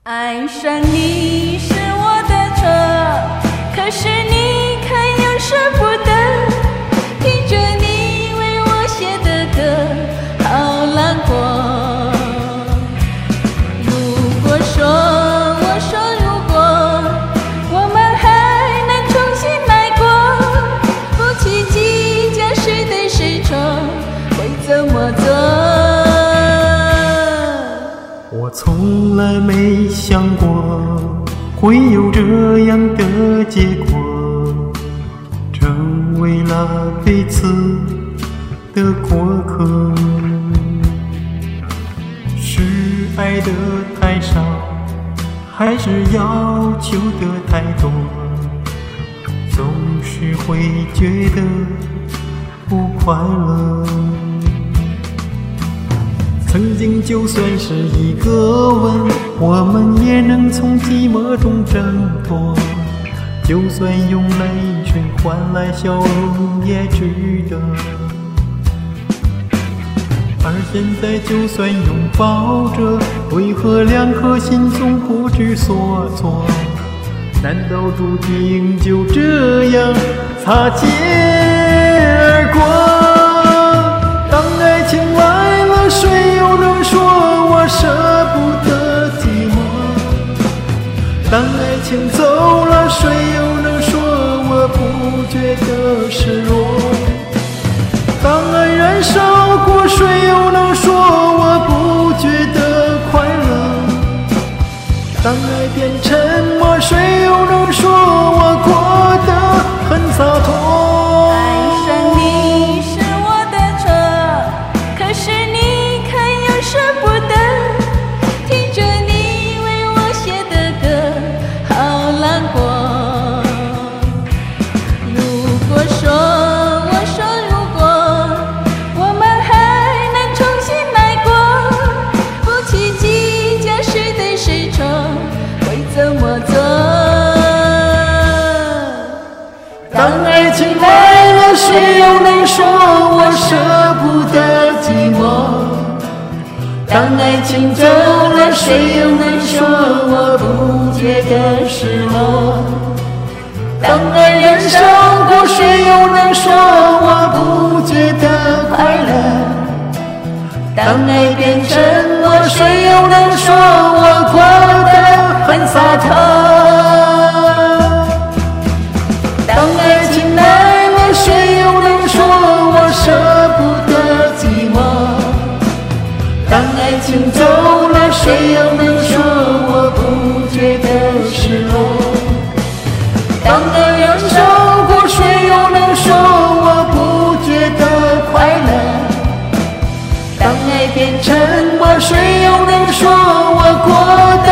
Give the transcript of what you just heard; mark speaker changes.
Speaker 1: 爱上你是我的错，可是你看又舍不得，听着你为我写的歌，好难过。如果说我们还能重新来过，夫妻计较谁对谁错，会怎么做？
Speaker 2: 我从来没想过会有这样的结果，成为了彼此的过客。是爱的太少，还是要求的太多？总是会觉得不快乐。曾经就算是一个吻，我们也能从寂寞中挣脱，就算用泪水换来笑容也值得。而现在就算拥抱着，为何两颗心总不知所措？难道注定就这样擦肩而过？当爱情来了，谁又能说我舍不得寂寞？当爱情走了，谁又能说我不觉得失落？当爱燃烧过，谁又能说我不觉得快乐？当爱变沉默，谁又能说我过得很洒脱？
Speaker 1: 爱上你是我的错，可是你看又舍不得，听着你为我写的歌，好难过。如果我们还能重新来过，夫妻计较谁对谁错，会怎么做？
Speaker 2: 当爱情来了，谁又能说我舍不得寂寞？当爱情走了，谁又能说我不觉得失落？当爱燃烧过，谁又能说我不觉得快乐？当爱变沉默，谁又能说我过得很洒脱？当爱情来了，谁又能说我舍不得寂寞？当爱情走了，谁又能说我不觉得失落？当爱燃烧过，谁又能说我不觉得快乐？当爱变沉默，谁又能说我过得